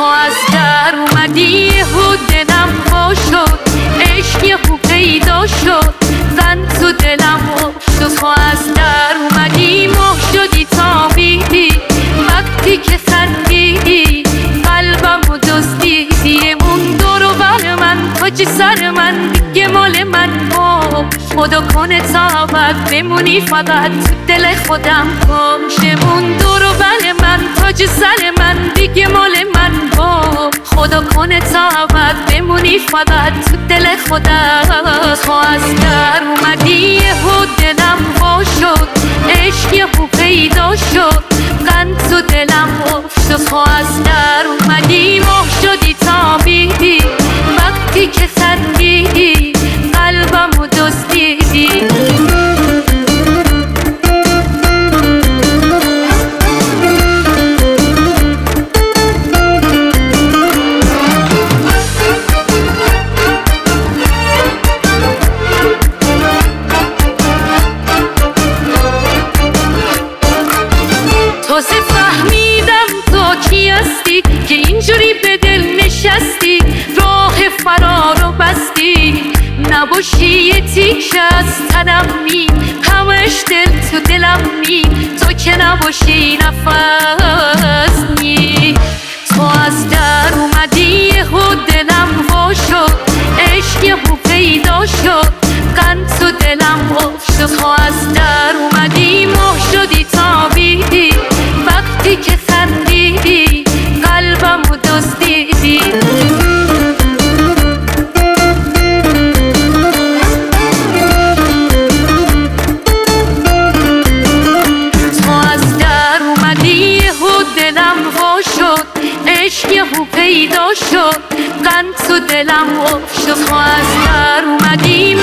تو از در اومدی و دلم وا شد، عشق یهو پیدا شد، زن تو دلم افتاد. تو از در اومدی ماه شدی تابیدی، وقتی که خندیدی قلبم و دزدیدی. مون دور و بر من تاج سر من دیگه مال من، خدا کنه تا ابد بمونی فقط تو دل خودم گمشه. مون دور و بر من تاج سر من دیگه مال من، خدا کنه تا ابد بمونی فقط تو دل خودم. تو از در اومدی و دلم وا شد، عشق یهو پیدا شد، قند تو دلم افتاد. تو از در اومدی ماه شدی تابیدی، وقتی که خندیدی قلبم و دزدیدی. تازه فهمیدم تو کی هستی که اینجوری به دل نشستی، راه فرار رو بستی. نباشی یه تیکه از تنم می، همش دل تو دلم می، تو که نباشی نفس می. تو از در اومدی و دلم وا شد، عشق یهو پیدا شد، قند تو دلم افتاد. تو از در اومدی ماه شدی تابیدی، وقتی که خندیدی قلبم و دزدیدی. تو از در اومدی و دلم وا شد، عشق یهو پیدا شد، قند تو دلم افتاد. تو از در اومدی